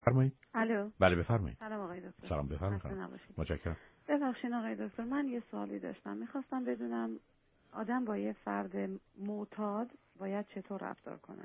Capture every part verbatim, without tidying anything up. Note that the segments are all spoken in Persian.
بفرمایید. الو. بله بفرمایید. سلام آقای دکتر. سلام بفرمایید. متشکرم. ببخشید آقای دکتر، من یه سوالی داشتم. میخواستم بدونم آدم با یه فرد معتاد باید چطور رفتار کنه؟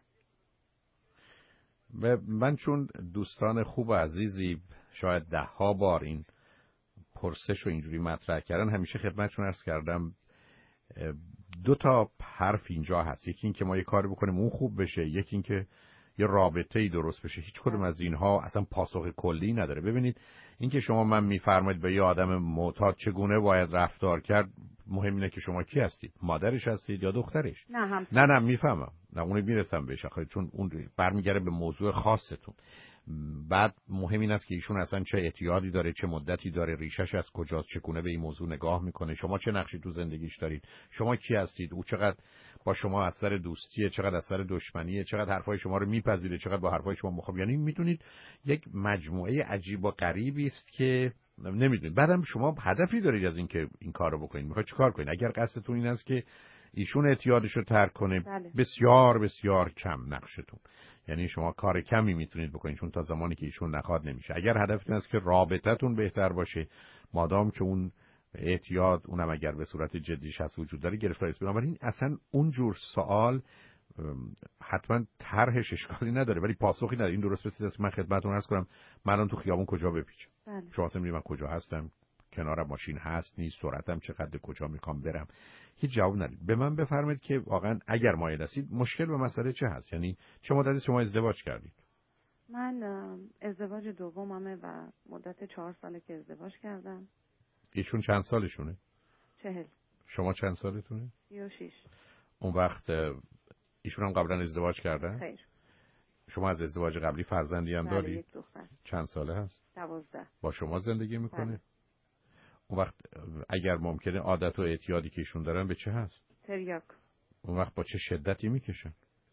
من چون دوستان خوب و عزیزی شاید ده ها بار این پرسش و اینجوری مطرح کردن، همیشه خدمتشون عرض کردم دو تا حرف اینجا هست. یکی این که ما یه کاری بکنیم اون خوب بشه، یکی این که یه رابطه‌ای درست بشه. هیچ کدوم از اینها اصلا پاسخ کلی نداره. ببینید این که شما من میفرمایید به یه آدم معتاد چگونه باید رفتار کرد، مهم اینه که شما کی هستید، مادرش هستید یا دخترش؟ نه هم نه نه میفهمم، نه اون میرسم بهش آخه، چون اون برمیگره به موضوع خاصتون. بعد مهم این است که ایشون اصلا چه اعتیادی داره، چه مدتی داره، ریشش از کجاست، چگونه به این موضوع نگاه میکنه، شما چه نقشی تو زندگیش دارید، شما کی هستید، او چقدر با شما از سر دوستیه، چقدر از سر دشمنیه، چقدر حرفای شما رو میپذیره، چقدر با حرفای شما مخالف. یعنی میدونید یک مجموعه عجیب و غریبی است که نمیدونید. بعدم شما هدفی دارید از این که این کارو بکنید، میخواید چیکار کنید؟ اگر قصدتون این است که ایشون اعتیادش رو ترک کنه، بله. بسیار بسیار کم نقشتون، یعنی شما کار کمی میتونید بکنید، چون تا زمانی که ایشون نخواد نمیشه. اگر هدفتون است که رابطتون بهتر باشه، مادام که اون اعتیاد اونم اگر به صورت جدیش هست وجود داره گرفتاری است، بنابراین اصلا اون جور سوال حتما طرحش اشکالی نداره ولی پاسخی نداره. این درست مثل است من خدمتتون عرض کنم من الان تو خیابون کجا بپیچم؟ بله. شما اصلا میگید من کجا هستم، کنارم ماشین هست نیست، سرعتم چقدر، کجا میخوام برم، هیچ جواب ندید. به من بفرمایید که واقعا اگر مایل هستید مشکل به مسئله چه هست؟ یعنی چه مدتی شما ازدواج کردید؟ من ازدواج دوممه و مدت چهار ساله که ازدواج کردم. ایشون چند سالشونه؟ چهل. شما چند سالتونه؟ سی و شیش. اون وقت ایشون هم قبلا ازدواج کردن؟ خیر. شما از ازدواج قبلی فرزندی هم دارید؟ یک دختر. چند ساله هست؟ دوازده. با شما زندگی میکنه؟ بله. اون وقت اگر ممکنه عادت و اعتیادی که ایشون دارن به چه هست؟ تریاک. اون وقت با چه شدتی میکشن؟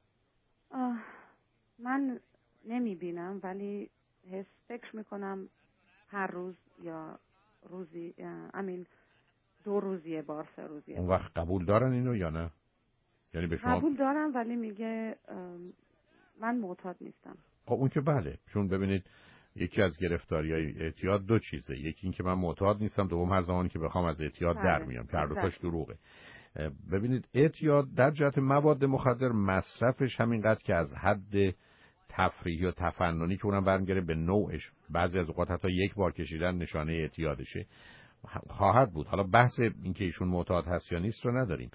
من نمیبینم ولی حس فکر میکنم هر روز یا روزی امین دو روزیه بار سه روزیه. اون وقت قبول دارن اینو یا نه؟ یعنی به شما قبول دارم ولی میگه من معتاد نیستم. خب اون که بله، چون ببینید یکی از گرفتاری‌های اعتیاد دو چیزه، یکی این که من معتاد نیستم، دوم هر زمانی که بخوام از اعتیاد بله. در میام که هر دو تاش دروغه. ببینید اعتیاد در جهت مواد مخدر مصرفش همینقدر که از حد تفریحی و تفننی که اونم برمیگره به نوعش، بعضی از اوقات حتی یک بار کشیدن نشانه اعتیادشه خواهد بود. حالا بحث این که ایشون معتاد هست یا نیست رو نداریم.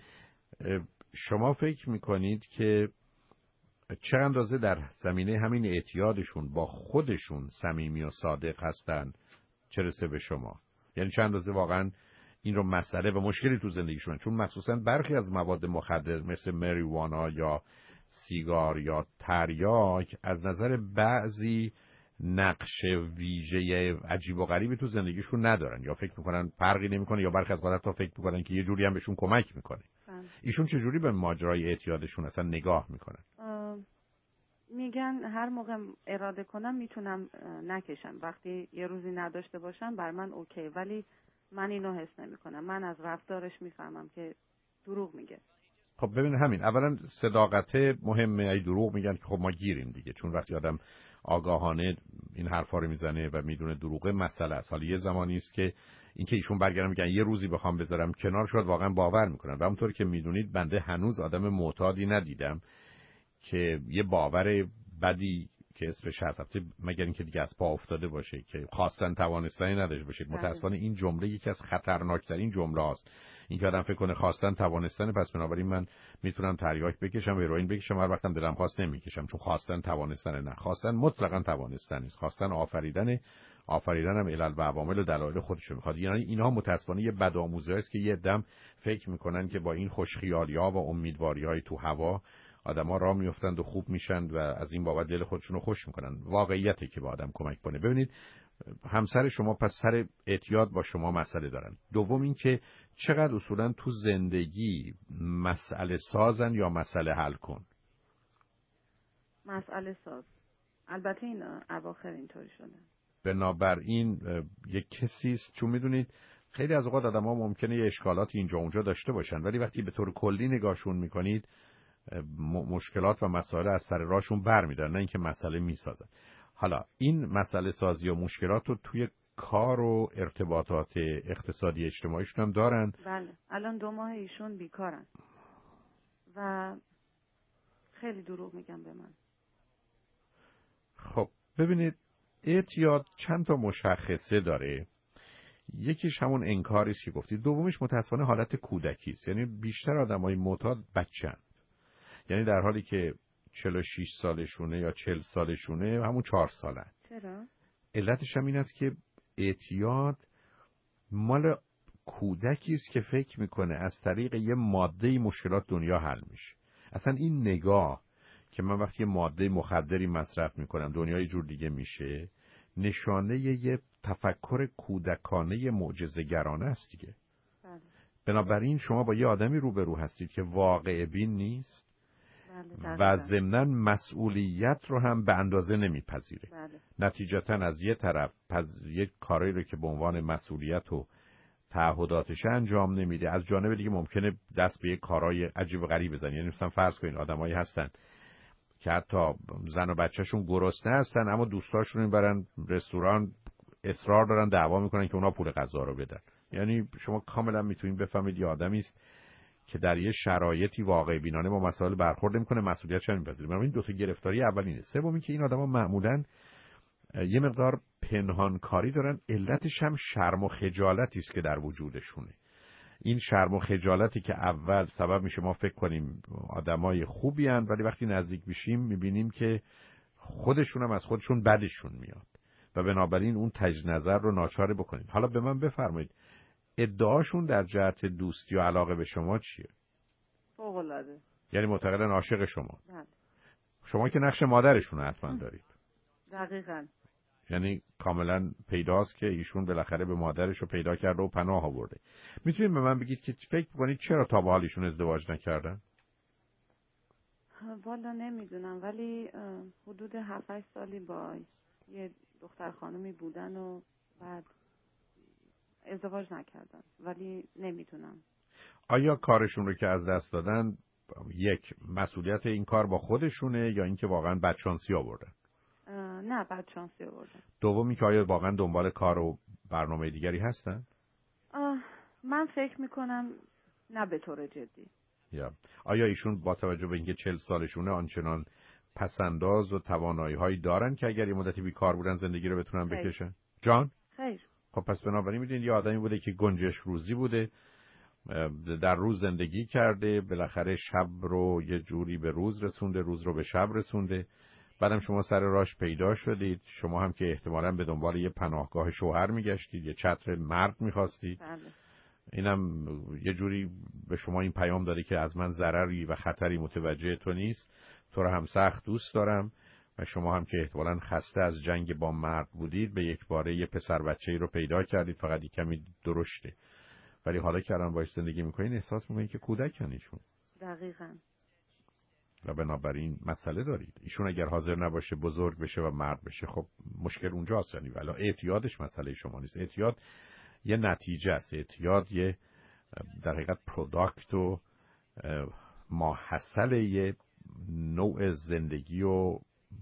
شما فکر میکنید که چه اندازه در زمینه همین اعتیادشون با خودشون صمیمی و صادق هستن چه رسه به شما؟ یعنی چه اندازه واقعا این رو مسئله و مشکلی تو زندگیشون؟ چون مخصوصا برخی از مواد مخدر مثل مریوانا یا سیگار یا تریاک از نظر بعضی نقش ویژه عجیب و غریبی تو زندگیشون ندارن، یا فکر میکنن فرقی نمیکنه، یا برخی از اوقات تا فکر میکنن که یه جوری هم بهشون کمک میکنه. ایشون چه جوری به ماجرای اعتیادشون اصلا نگاه میکنن؟ میگن هر موقع اراده کنم میتونم نکشم، وقتی یه روزی نداشته باشم بر من اوکی، ولی من اینو حس نمیکنم. من از رفتارش میفهمم که دروغ میگه. خب ببین همین اولا صداقت مهمه. ای دروغ میگن که خب ما گیریم دیگه، چون وقتی آدم آگاهانه این حرفا رو میزنه و میدونه دروغه مسئله است. حالا یه زمانی است که اینکه ایشون برگردن میگن یه روزی بخوام بذارم کنار، شاید واقعا باور میکنن. و همونطور که میدونید بنده هنوز آدم معتادی ندیدم که یه باور بدی که اسمش هست، البته مگر اینکه دیگه از پا افتاده باشه، که خواستن توانستنی نداشته باشه. متاسفانه این جمله یکی از خطرناکترین جمله است. این که آدم فکر کنه خواستن توانستن، پس بنابراین من میتونم تریاک بکشم، هروئین بکشم، هر وقتم دلم خواست نمیکشم، چون خواستن توانستن. نه، خواستن مطلقاً توانستن نیست. خواستن آفریدن، آفریدن هم علل و عوامل و دلایل خودشو میخواد. یعنی اینها متاسفانه یه بدآموزی است که یه دم فکر میکنن که با این خوشخیالی‌ها و امیدواری‌های تو هوا آدم‌ها راه میافتند و خوب میشن و از این بابت دل خودشون رو خوش میکنن. واقعیتی که به آدم کمک کنه. ببینید همسر شما پس سر اعتیاد با شما مسئله دارن. دوم این که چقدر اصولا تو زندگی مسئله سازن یا مسئله حل کن؟ مسئله ساز. البته این اواخر اینطوری شده. بنابراین یک کسی است، چون میدونید خیلی از اوقات آدم‌ها ممکنه یه اشکالات اینجا اونجا داشته باشن، ولی وقتی به طور کلی نگاهشون میکنید مشکلات و مسائل از سر راهشون برمی‌دارن، نه اینکه مسئله میسازن. حالا این مسئله سازی و مشکلات رو توی کار و ارتباطات اقتصادی اجتماعیشون هم دارن؟ بله، الان دو ماه ایشون بیکارن و خیلی دروغ میگن به من. خب ببینید، اعتیاد چند تا مشخصه داره. یکیش همون انکاری است که گفتید، دومیش متاسفانه حالت کودکی است. یعنی بیشتر آدمای معتاد بچه‌ن، یعنی در حالی که چهل و شش سالشونه یا چهل سالشونه همون چهار سالن. چرا؟ علتش هم این است که اعتیاد مال کودکی است که فکر میکنه از طریق یه ماده مشکلات دنیا حل میشه. اصلا این نگاه که من وقتی یه ماده مخدری مصرف میکنم دنیا یه جور دیگه میشه، نشانه یه تفکر کودکانه معجزه‌گرانه است دیگه. بله. بنابراین شما با یه آدمی روبرو هستید که واقع بین نیست. بله. و ضمناً مسئولیت رو هم به اندازه نمیپذیره. بله. نتیجتاً از یه طرف پز... یک کاری رو که به عنوان مسئولیت و تعهداتش انجام نمیده، از جانب دیگه ممکنه دست به یک کارهای عجیب و غریب بزنه. یعنی مثلا فرض کنین آدمایی هستن که حتی زن و بچه‌شون گرسنه هستن اما دوستاشون میبرن رستوران، اصرار دارن دعوا میکنن که اونا پول غذا رو بدن. یعنی شما کاملا میتونین بفهمید یه آدمی است که در یه شرایطی واقع بینانه با مسائل برخورد نمیکنه، مسئولیتش نمیپذیره. من این دو تا گرفتاری اولینه. سومی که این آدما معمولاً یه مقدار پنهانکاری دارن، علتش هم شرم و خجالتی است که در وجودشونه. این شرم و خجالتی که اول سبب میشه ما فکر کنیم آدمای خوبی ان، ولی وقتی نزدیک میشیم میبینیم که خودشون هم از خودشون بدشون میاد و بنابراین اون تجدید نظر رو ناچاره بکنید. حالا به من بفرمایید ادعاشون در جهت دوستی و علاقه به شما چیه؟ فوق‌العاده. یعنی معتقدن عاشق شما. بله. شما که نقش مادرشون حتما دارید. دقیقاً. یعنی کاملا پیداست که ایشون بالاخره به مادرش رو پیدا کرده و پناه آورده. میتونید به من بگید که فکر بکنید چرا تا به حال ایشون ازدواج نکردن؟ والا نمیدونم، ولی حدود هفت هشت سالی با یه دختر خانمی بودن و بعد ازدواج نکردن، ولی نمیدونم. آیا کارشون رو که از دست دادن یک مسئولیت این کار با خودشونه یا اینکه واقعا بدشانسی آوردن؟ نه، بدشانسی آوردن. دومی که آیا واقعا دنبال کار و برنامه دیگری هستن؟ من فکر میکنم نه به طور جدی. یا آیا ایشون با توجه به اینکه چهل سالشونه آنچنان پسنداز و توانایی هایی دارن که اگر یه مدتی بیکار بودن زندگی رو بتونن خیر. بکشن؟ جان؟ خیر. خب پس بنابراین میدونید یه آدمی بوده که گنجش روزی بوده، در روز زندگی کرده، بالاخره شب رو یه جوری به روز رسونده، روز رو به شب رسونده، بعدم شما سر راش پیدا شدید، شما هم که احتمالاً به دنبال یه پناهگاه شوهر میگشتید، یه چتر مرد میخواستید. بله. اینم یه جوری به شما این پیام داده که از من ضرری و خطری متوجه تو نیست، تو رو هم سخت دوست دارم و شما هم که احتمالاً خسته از جنگ با مرد بودید به یک باره یه پسر بچه‌ای رو پیدا کردید، فقط یک کمی درشته، ولی حالا که الان باش زندگی میکنین احساس میکنین که کودکن ایشون. دقیقاً. و بنابراین مسئله دارید. ایشون اگر حاضر نباشه بزرگ بشه و مرد بشه، خب مشکل اونجاست. یعنی ولی اعتیادش مسئله شما نیست. اعتیاد یه نتیجه است. اعتیاد یه در حقیقت پروداکت و ماحصل یه نوع زندگی و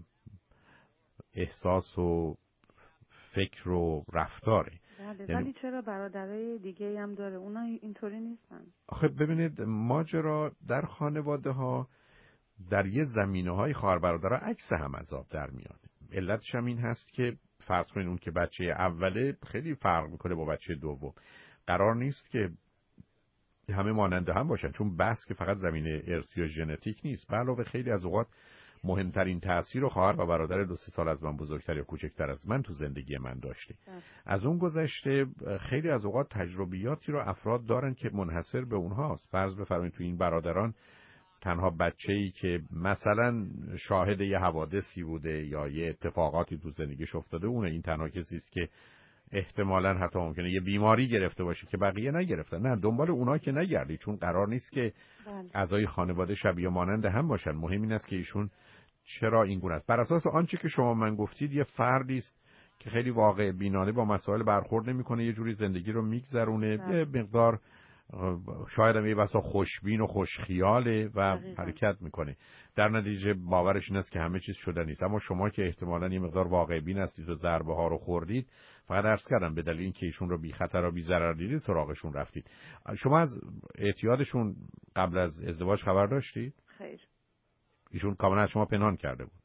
احساس و فکر و رفتاره. بله. یعنی ولی چرا برادرای دیگه هم داره؟ اونا اینطوری نیستن. آخه ببینید ماجرا در خانواده ها در یه زمینه‌های خواهر برادرها عکس هم عذاب در میاد. علتش هم این هست که فرض کنین اون که بچه اوله خیلی فرق میکنه با بچه دوم. قرار نیست که همه مانند هم باشن، چون بحث که فقط زمینه ارثی و ژنتیک نیست. به علاوه خیلی از اوقات مهمترین تأثیر و خواهر و برادر دو سه سال از من بزرگتر یا کوچکتر از من تو زندگی من داشته. از اون گذشته خیلی از اوقات تجربیاتی رو افراد دارن که منحصر به اونهاست. فرض بفرمایید تو این برادران تنها بچه‌ای که مثلا شاهد یه حوادثی بوده یا یه اتفاقاتی تو زندگیش افتاده، اونه. این تنها کسی است که احتمالاً حتی ممکنه یه بیماری گرفته باشه که بقیه نگرفتن. نه، دنبال اونا که نگردی، چون قرار نیست که اعضای خانواده شبیه مانند هم باشن. مهم این است که ایشون چرا این گونه است. بر اساس آنچه که شما من گفتید یه فردی است که خیلی واقع بینانه با مسائل برخورد نمی‌کنه، یه جوری زندگی رو میگذرونه، یه مقدار شاید هم یه بسا خوشبین و خوشخیاله و دقیقا. حرکت میکنه. در نتیجه باورش این است که همه چیز شده نیست. اما شما که احتمالاً یه مقدار واقع بین هستید و ضربه ها رو خوردید، فقط عرض کردم به دلیل اینکه ایشون رو بی خطر و بی ضرر دیدید سراغشون رفتید. شما از اعتیادشون قبل از ازدواج خبر داشتید؟ خیر. ایشون کاملا از شما پنهان کرده بود.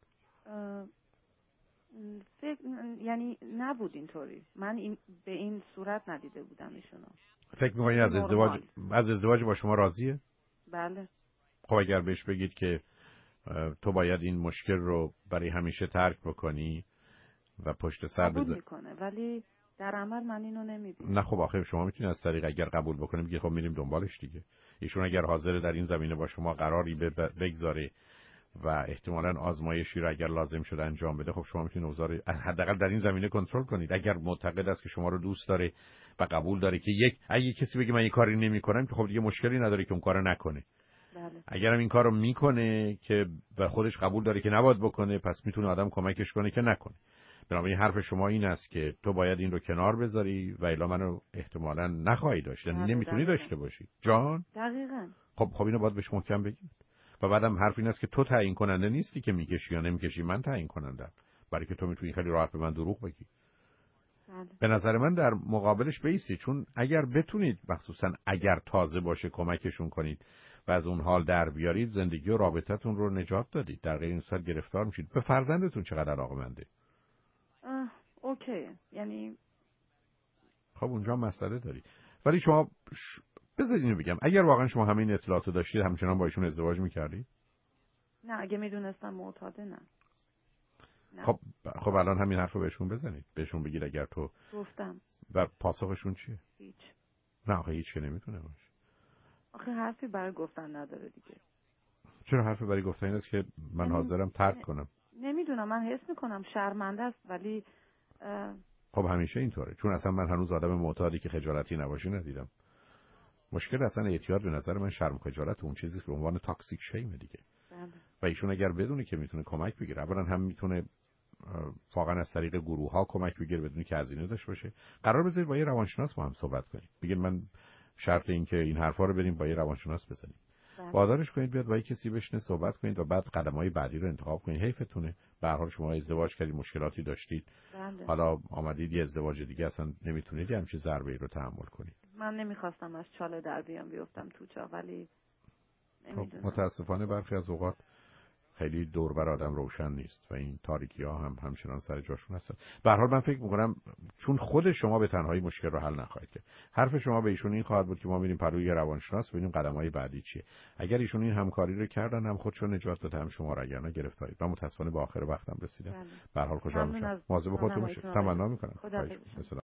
فکر یعنی نبود اینطوری. من این به این صورت ندیده بودم ایشونو. فکر می‌کنید از ازدواج از ازدواج با شما راضیه؟ بله. خب اگر بهش بگید که تو باید این مشکل رو برای همیشه ترک بکنی و پشت سر قبول بذاری، میکنه ولی در عمل من اینو نمیبینم. نه خب آخه شما میتونید از طریق اگر قبول بکنه بگید خب میریم دنبالش دیگه. ایشون اگر حاضر در این زمینه با شما قراری بگذاره و احتمالاً آزمایشی رو اگر لازم شده انجام بده، خب شما میتونید اوضاع حداقل در این زمینه کنترل کنید. اگر معتقد است که شما رو دوست داره و قبول داره که یک اگه کسی بگه من این کاری نمی‌کنم که خب دیگه مشکلی نداره که اون کارو نکنه. بله. اگرم این کارو میکنه که و خودش قبول داره که نباید بکنه، پس میتونه آدم کمکش کنه که نکنه. بنابراین حرف شما این است که تو باید این رو کنار بذاری و الا منو احتمالاً نخواهی داشت، یعنی نمیتونی داشته باشی. جان؟ دقیقاً. خب خب اینو باید بهش محکم بگید. و بعدم حرف این است که تو تعیین کننده نیستی که میکشی یا نمیکشی، من تعیین کنندم. برای که تو میتونی خیلی راحت به من دروغ بگی. بله. به نظر من در مقابلش بیستی، چون اگر بتونید مخصوصا اگر تازه باشه کمکشون کنید و از اون حال در بیارید، زندگی و رابطتون رو نجات دادید. در غیر این صورت گرفتار میشید. به فرزندتون چقدر علاقه‌منده؟ اوکی، یعنی خب اونجا مسئله داری. ولی شما ش... بذارید اینو بگم، اگر واقعا شما همین اطلاعاتو داشتید همچنان با ایشون ازدواج میکردید؟ نه، اگه میدونستم معتاده نه. نه. خب خب الان همین حرفو بهشون بزنید، بهشون بگید اگر تو گفتم. و پاسخشون چیه؟ هیچ. نه آخه هیچ که نمیتونه باشه. آخه حرفی برای گفتن نداره دیگه. چرا حرفی برای گفتن این است که من نمی... حاضرم ترک کنم؟ نمیدونم، من حس میکنم شرمنده است ولی اه... خب همیشه اینطوره، چون اصلا من هنوز آدم معتادی که خجالتی نباشه ندیدم. مشکل اصلا اعتیاد به نظر من شرم و خجالت اون چیزی که به عنوان تاکسیک شیم دیگه. بله. و ایشون اگر بدونه که میتونه کمک بگیره، اولا هم میتونه واقعا از طریق گروه ها کمک بگیره بدون که هزینه داشته باشه. قرار بذارید با یه روانشناس با هم صحبت کنید. بگید من شرط این که این حرفا رو بریم با یه روانشناس بزنیم. وادارش کنید بیاد با یه کسی بشینه صحبت کنید و بعد قدم‌های بعدی رو انتخاب کنید. حیفتونه. به هر حال شما ازدواج کردید، مشکلاتی داشتید. بله. حالا آمدید یه ازدواج دیگه، اصلا نمیتونید همچین ضربه‌ای رو تحمل کنید. من نمیخواستم از چاله در بیام بیفتم تو چاه، ولی نمیدونم. متاسفانه برخی از اوقات خیلی دور بر آدم روشن نیست و این تاریکی ها هم همچنان سر جاشون هستن. به هر حال من فکر میکنم چون خود شما به تنهایی مشکل رو حل نخواهید کرد. حرف شما به ایشون این خواهد بود که ما میریم پروی روانشناس ببینیم قدم‌های بعدی چیه. اگر ایشون این همکاری رو کردن هم خودشون نجات دادن هم شما را، اگر نه گرفتارید. من متاسفانه به آخر وقتم رسیدم. به هر حال خوشحال میشم. مواظب خودتون باشید. تمنا میکنم.